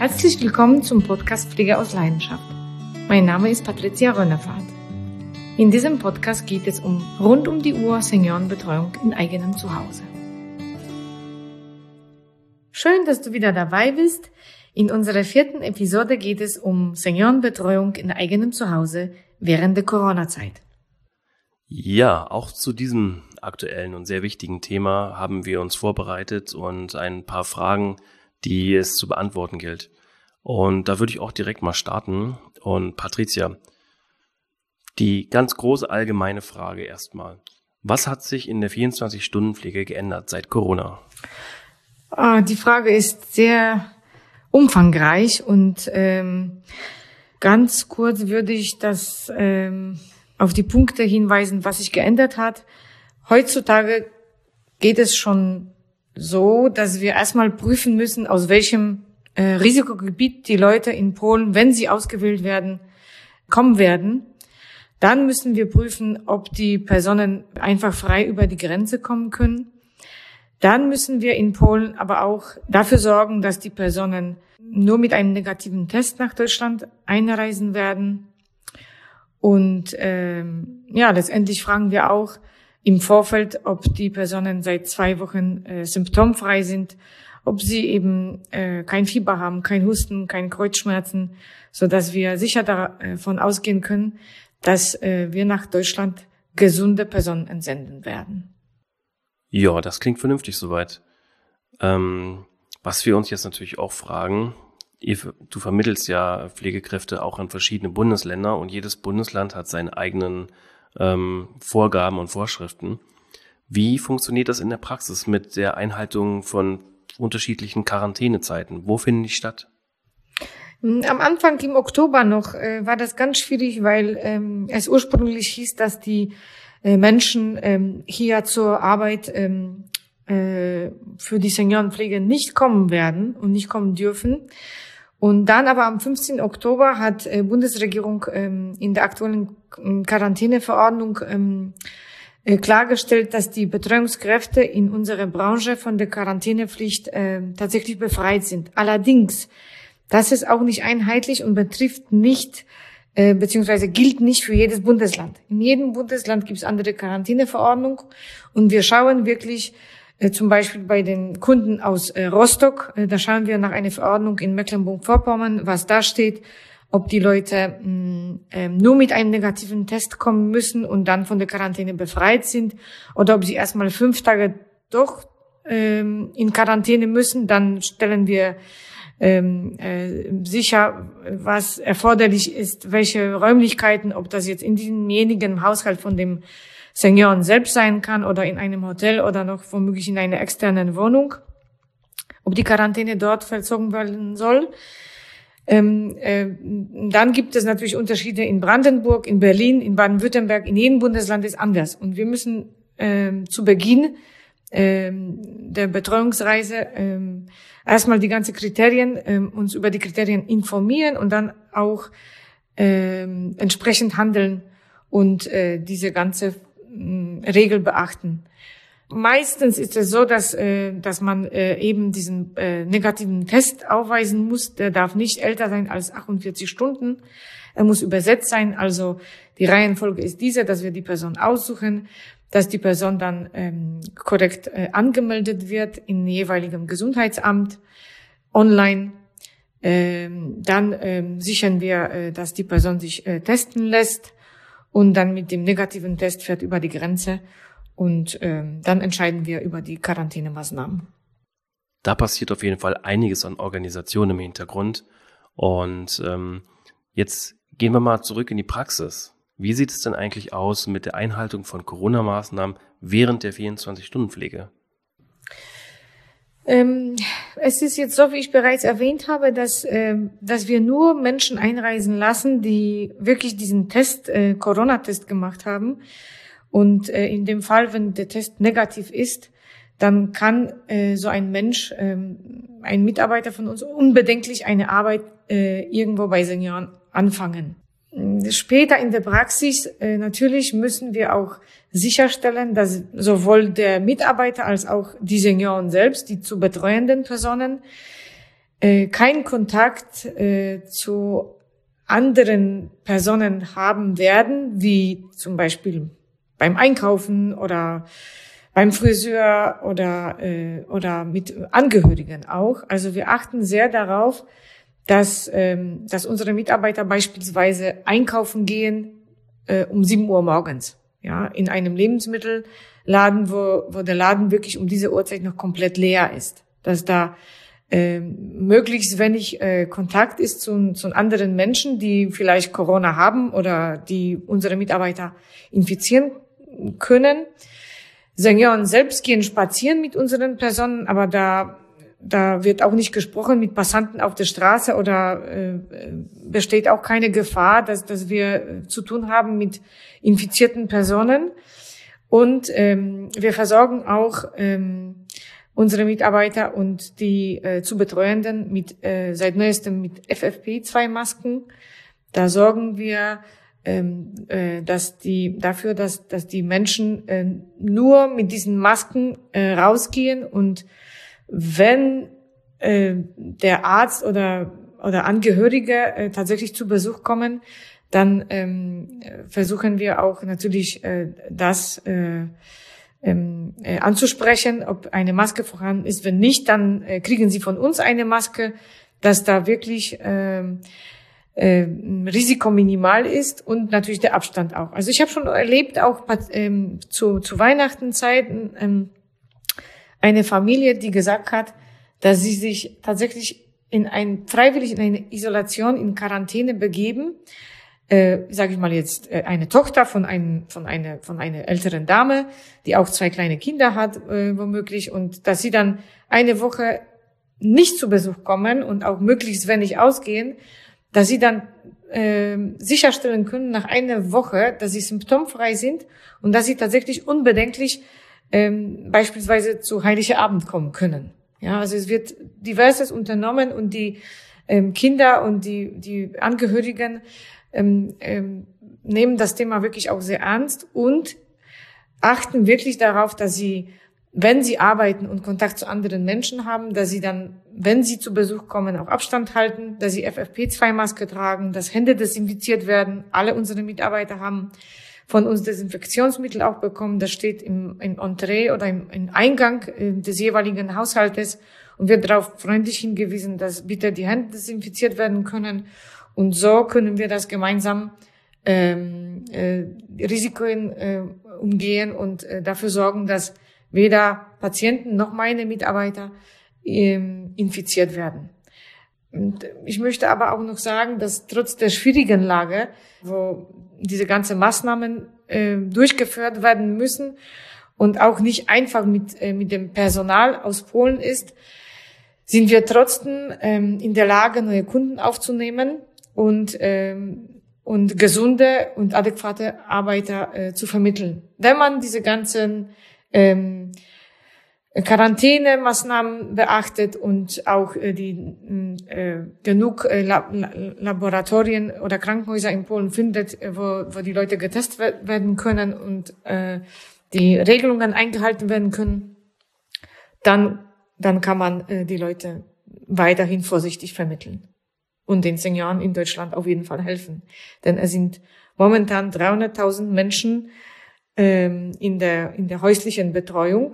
Herzlich willkommen zum Podcast Pflege aus Leidenschaft. Mein Name ist Patricia Rönnefahrt. In diesem Podcast geht es rund um die Uhr Seniorenbetreuung in eigenem Zuhause. Schön, dass du wieder dabei bist. In unserer 4. Episode geht es um Seniorenbetreuung in eigenem Zuhause während der Corona-Zeit. Ja, auch zu diesem aktuellen und sehr wichtigen Thema haben wir uns vorbereitet und ein paar Fragen, die es zu beantworten gilt. Und da würde ich auch direkt mal starten. Und Patricia, die ganz große allgemeine Frage erstmal. Was hat sich in der 24-Stunden-Pflege geändert seit Corona? Die Frage ist sehr umfangreich und ganz kurz würde ich das auf die Punkte hinweisen, was sich geändert hat. Heutzutage geht es schon so, dass wir erstmal prüfen müssen, aus welchem Risikogebiet die Leute in Polen, wenn sie ausgewählt werden, kommen werden. Dann müssen wir prüfen, ob die Personen einfach frei über die Grenze kommen können. Dann müssen wir in Polen aber auch dafür sorgen, dass die Personen nur mit einem negativen Test nach Deutschland einreisen werden. Und letztendlich fragen wir auch im Vorfeld, ob die Personen seit 2 Wochen symptomfrei sind, ob sie eben kein Fieber haben, kein Husten, keine Kreuzschmerzen, so dass wir sicher davon ausgehen können, dass wir nach Deutschland gesunde Personen entsenden werden. Ja, das klingt vernünftig soweit. Was wir uns jetzt natürlich auch fragen, du vermittelst ja Pflegekräfte auch an verschiedene Bundesländer und jedes Bundesland hat seine eigenen Vorgaben und Vorschriften. Wie funktioniert das in der Praxis mit der Einhaltung von unterschiedlichen Quarantänezeiten? Wo finden die statt? Am Anfang im Oktober noch war das ganz schwierig, weil es ursprünglich hieß, dass die Menschen hier zur Arbeit für die Seniorenpflege nicht kommen werden und nicht kommen dürfen. Und dann aber am 15. Oktober hat Bundesregierung in der aktuellen Quarantäneverordnung klargestellt, dass die Betreuungskräfte in unserer Branche von der Quarantänepflicht tatsächlich befreit sind. Allerdings, das ist auch nicht einheitlich und betrifft nicht beziehungsweise gilt nicht für jedes Bundesland. In jedem Bundesland gibt es andere Quarantäneverordnung und wir schauen wirklich zum Beispiel bei den Kunden aus Rostock, da schauen wir nach einer Verordnung in Mecklenburg-Vorpommern, was da steht, ob die Leute nur mit einem negativen Test kommen müssen und dann von der Quarantäne befreit sind oder ob sie erstmal 5 Tage doch in Quarantäne müssen. Dann stellen wir sicher, was erforderlich ist, welche Räumlichkeiten, ob das jetzt in demjenigen Haushalt von dem Senioren selbst sein kann oder in einem Hotel oder noch womöglich in einer externen Wohnung, ob die Quarantäne dort vollzogen werden soll. Dann gibt es natürlich Unterschiede in Brandenburg, in Berlin, in Baden-Württemberg, in jedem Bundesland ist anders. Und wir müssen zu Beginn der Betreuungsreise erstmal die ganzen Kriterien, uns über die Kriterien informieren und dann auch entsprechend handeln und diese ganze Regel beachten. Meistens ist es so, dass man eben diesen negativen Test aufweisen muss. Der darf nicht älter sein als 48 Stunden. Er muss übersetzt sein. Also die Reihenfolge ist diese, dass wir die Person aussuchen, dass die Person dann korrekt angemeldet wird im jeweiligen Gesundheitsamt online. Dann sichern wir, dass die Person sich testen lässt und dann mit dem negativen Test fährt über die Grenze. Und dann entscheiden wir über die Quarantänemaßnahmen. Da passiert auf jeden Fall einiges an Organisation im Hintergrund. Und jetzt gehen wir mal zurück in die Praxis. Wie sieht es denn eigentlich aus mit der Einhaltung von Corona-Maßnahmen während der 24-Stunden-Pflege? Es ist jetzt so, wie ich bereits erwähnt habe, dass wir nur Menschen einreisen lassen, die wirklich diesen Corona-Test gemacht haben. Und in dem Fall, wenn der Test negativ ist, dann kann so ein Mensch, ein Mitarbeiter von uns, unbedenklich eine Arbeit irgendwo bei Senioren anfangen. Später in der Praxis natürlich müssen wir auch sicherstellen, dass sowohl der Mitarbeiter als auch die Senioren selbst, die zu betreuenden Personen, keinen Kontakt zu anderen Personen haben werden, wie zum Beispiel beim Einkaufen oder beim Friseur oder mit Angehörigen auch. Also wir achten sehr darauf, dass unsere Mitarbeiter beispielsweise einkaufen gehen um 7 Uhr morgens, ja, in einem Lebensmittelladen, wo der Laden wirklich um diese Uhrzeit noch komplett leer ist, dass da möglichst wenig Kontakt ist zu anderen Menschen, die vielleicht Corona haben oder die unsere Mitarbeiter infizieren können. Senioren selbst gehen spazieren mit unseren Personen, aber da wird auch nicht gesprochen mit Passanten auf der Straße oder besteht auch keine Gefahr, dass wir zu tun haben mit infizierten Personen. Und wir versorgen auch unsere Mitarbeiter und die zu Betreuenden mit seit neuestem mit FFP2-Masken. Da sorgen wir dass die Menschen nur mit diesen Masken rausgehen, und wenn der Arzt oder Angehörige tatsächlich zu Besuch kommen, dann versuchen wir auch natürlich das anzusprechen, ob eine Maske vorhanden ist. Wenn nicht, dann kriegen sie von uns eine Maske, dass da wirklich Risiko minimal ist und natürlich der Abstand auch. Also ich habe schon erlebt, auch zu Weihnachtenzeiten, eine Familie, die gesagt hat, dass sie sich tatsächlich freiwillig in eine Isolation, in Quarantäne begeben. Sage ich mal jetzt, eine Tochter von einer älteren Dame, die auch 2 kleine Kinder hat, womöglich, und dass sie dann eine Woche nicht zu Besuch kommen und auch möglichst wenig ausgehen, dass sie dann sicherstellen können nach einer Woche, dass sie symptomfrei sind und dass sie tatsächlich unbedenklich beispielsweise zu Heiligabend kommen können. Ja, also es wird diverses unternommen, und die Kinder und die Angehörigen nehmen das Thema wirklich auch sehr ernst und achten wirklich darauf, dass sie, wenn sie arbeiten und Kontakt zu anderen Menschen haben, dass sie dann, wenn sie zu Besuch kommen, auch Abstand halten, dass sie FFP2-Maske tragen, dass Hände desinfiziert werden. Alle unsere Mitarbeiter haben von uns Desinfektionsmittel auch bekommen. Das steht im Entree oder im Eingang des jeweiligen Haushaltes und wird darauf freundlich hingewiesen, dass bitte die Hände desinfiziert werden können. Und so können wir das gemeinsam Risiken umgehen und dafür sorgen, dass weder Patienten noch meine Mitarbeiter infiziert werden. Und ich möchte aber auch noch sagen, dass trotz der schwierigen Lage, wo diese ganzen Maßnahmen durchgeführt werden müssen und auch nicht einfach mit dem Personal aus Polen ist, sind wir trotzdem in der Lage, neue Kunden aufzunehmen und gesunde und adäquate Arbeiter zu vermitteln. Wenn man diese ganzen Quarantänemaßnahmen beachtet und auch genug Laboratorien oder Krankenhäuser in Polen findet, wo die Leute getestet werden können und die Regelungen eingehalten werden können, dann kann man die Leute weiterhin vorsichtig vermitteln und den Senioren in Deutschland auf jeden Fall helfen. Denn es sind momentan 300.000 Menschen in der häuslichen Betreuung,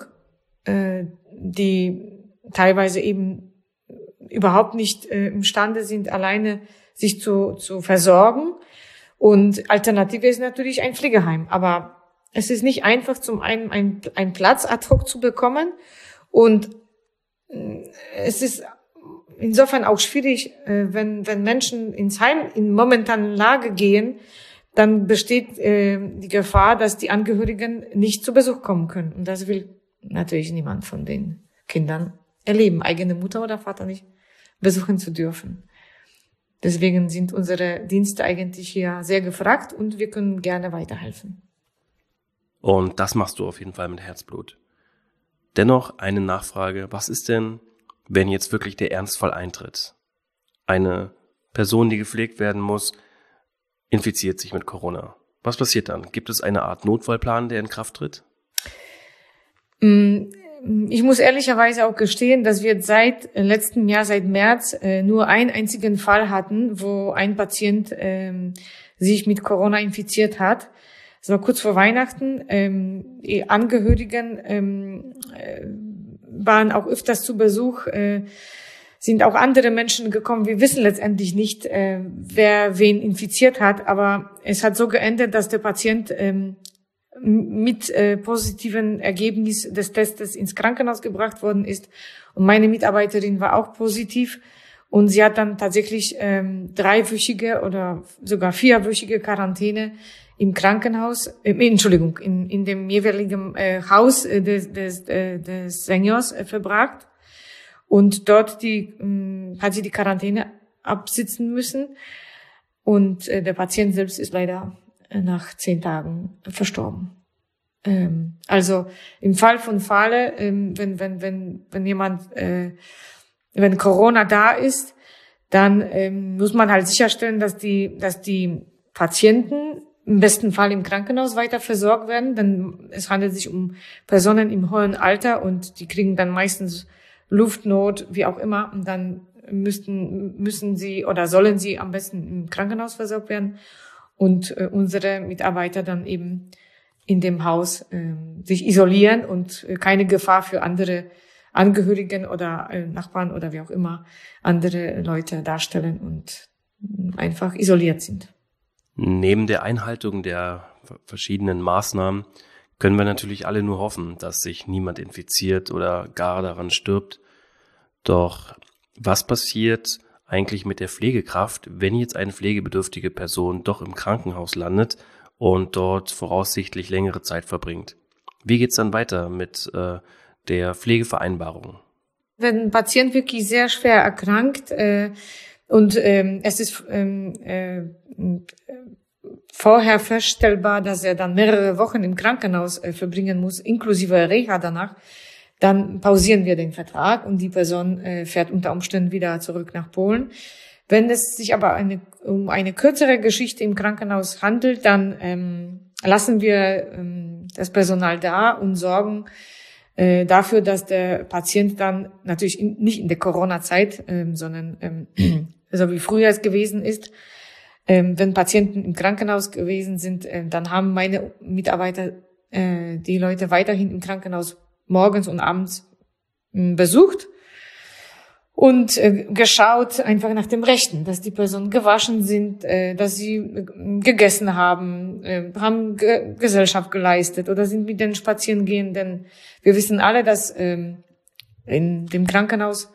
die teilweise eben überhaupt nicht imstande sind, alleine sich zu versorgen. Und Alternative ist natürlich ein Pflegeheim. Aber es ist nicht einfach, zum einen einen Platz ad hoc zu bekommen. Und es ist insofern auch schwierig, wenn Menschen ins Heim in momentanen Lage gehen, dann besteht die Gefahr, dass die Angehörigen nicht zu Besuch kommen können. Und das will natürlich niemand von den Kindern erleben, eigene Mutter oder Vater nicht besuchen zu dürfen. Deswegen sind unsere Dienste eigentlich hier sehr gefragt und wir können gerne weiterhelfen. Und das machst du auf jeden Fall mit Herzblut. Dennoch eine Nachfrage: Was ist denn, wenn jetzt wirklich der Ernstfall eintritt? Eine Person, die gepflegt werden muss, infiziert sich mit Corona. Was passiert dann? Gibt es eine Art Notfallplan, der in Kraft tritt? ich muss ehrlicherweise auch gestehen, dass wir seit letztem Jahr, seit März, nur einen einzigen Fall hatten, wo ein Patient sich mit Corona infiziert hat. Das war kurz vor Weihnachten. Die Angehörigen waren auch öfters zu Besuch, sind auch andere Menschen gekommen. Wir wissen letztendlich nicht, wer wen infiziert hat, aber es hat so geendet, dass der Patient mit positiven Ergebnis des Testes ins Krankenhaus gebracht worden ist. Und meine Mitarbeiterin war auch positiv. Und sie hat dann tatsächlich 3-wöchige oder sogar 4-wöchige Quarantäne im Krankenhaus, in dem jeweiligen Haus des Seniors verbracht. Und dort hat sie die Quarantäne absitzen müssen. Und der Patient selbst ist leider nach 10 Tagen verstorben. Also im Fall von Falle, wenn jemand, wenn Corona da ist, dann muss man halt sicherstellen, dass die Patienten im besten Fall im Krankenhaus weiter versorgt werden, denn es handelt sich um Personen im hohen Alter und die kriegen dann meistens Luftnot, wie auch immer, und dann müssen sie oder sollen sie am besten im Krankenhaus versorgt werden und unsere Mitarbeiter dann eben in dem Haus sich isolieren und keine Gefahr für andere Angehörigen oder Nachbarn oder wie auch immer andere Leute darstellen und einfach isoliert sind. Neben der Einhaltung der verschiedenen Maßnahmen können wir natürlich alle nur hoffen, dass sich niemand infiziert oder gar daran stirbt. Doch was passiert eigentlich mit der Pflegekraft, wenn jetzt eine pflegebedürftige Person doch im Krankenhaus landet und dort voraussichtlich längere Zeit verbringt? Wie geht's dann weiter mit der Pflegevereinbarung? Wenn ein Patient wirklich sehr schwer erkrankt und es ist vorher feststellbar, dass er dann mehrere Wochen im Krankenhaus verbringen muss, inklusive Reha danach, dann pausieren wir den Vertrag und die Person fährt unter Umständen wieder zurück nach Polen. Wenn es sich aber um eine kürzere Geschichte im Krankenhaus handelt, dann lassen wir das Personal da und sorgen dafür, dass der Patient dann natürlich nicht in der Corona-Zeit, sondern so wie früher es gewesen ist, wenn Patienten im Krankenhaus gewesen sind, dann haben meine Mitarbeiter die Leute weiterhin im Krankenhaus morgens und abends besucht und geschaut einfach nach dem Rechten, dass die Personen gewaschen sind, dass sie gegessen haben, haben Gesellschaft geleistet oder sind mit denen spazieren gehen, denn wir wissen alle, dass in dem Krankenhaus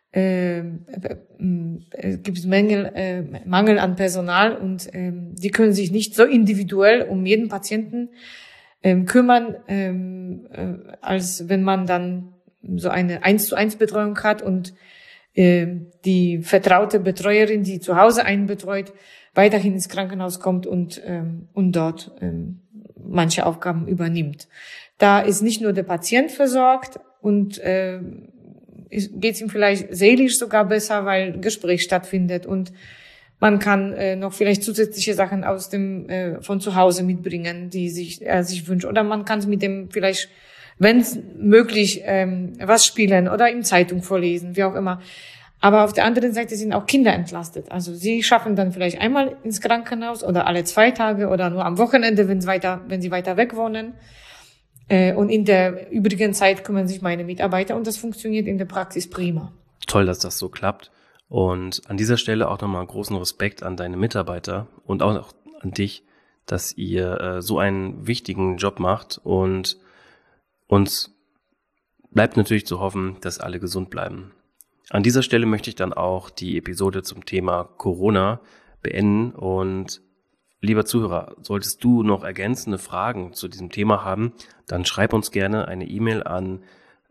gibt es Mangel an Personal und die können sich nicht so individuell um jeden Patienten kümmern, als wenn man dann so eine 1:1 Betreuung hat und die vertraute Betreuerin, die zu Hause einen betreut, weiterhin ins Krankenhaus kommt und dort manche Aufgaben übernimmt. Da ist nicht nur der Patient versorgt und geht es ihm vielleicht seelisch sogar besser, weil ein Gespräch stattfindet und man kann noch vielleicht zusätzliche Sachen von zu Hause mitbringen, die er sich wünscht. Oder man kann mit dem vielleicht, wenn es möglich, was spielen oder ihm Zeitung vorlesen, wie auch immer. Aber auf der anderen Seite sind auch Kinder entlastet. Also sie schaffen dann vielleicht einmal ins Krankenhaus oder alle 2 Tage oder nur am Wochenende, wenn sie weiter weg wohnen. Und in der übrigen Zeit kümmern sich meine Mitarbeiter und das funktioniert in der Praxis prima. Toll, dass das so klappt. Und an dieser Stelle auch nochmal großen Respekt an deine Mitarbeiter und auch an dich, dass ihr so einen wichtigen Job macht. Und uns bleibt natürlich zu hoffen, dass alle gesund bleiben. An dieser Stelle möchte ich dann auch die Episode zum Thema Corona beenden. Und lieber Zuhörer, solltest du noch ergänzende Fragen zu diesem Thema haben, dann schreib uns gerne eine E-Mail an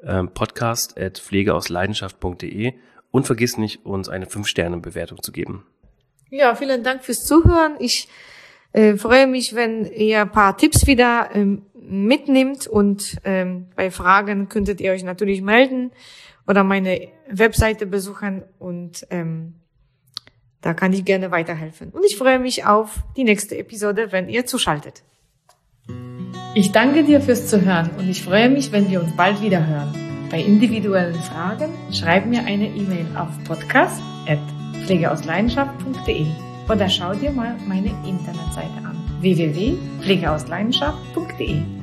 podcast@pflegeausleidenschaft.de und vergiss nicht, uns eine 5-Sterne-Bewertung zu geben. Ja, vielen Dank fürs Zuhören. Ich freue mich, wenn ihr ein paar Tipps wieder mitnimmt und bei Fragen könntet ihr euch natürlich melden oder meine Webseite besuchen und da kann ich gerne weiterhelfen. Und ich freue mich auf die nächste Episode, wenn ihr zuschaltet. Ich danke dir fürs Zuhören und ich freue mich, wenn wir uns bald wieder hören. Bei individuellen Fragen schreib mir eine E-Mail auf podcast@pflegeausleidenschaft.de oder schau dir mal meine Internetseite an: www.pflegeausleidenschaft.de.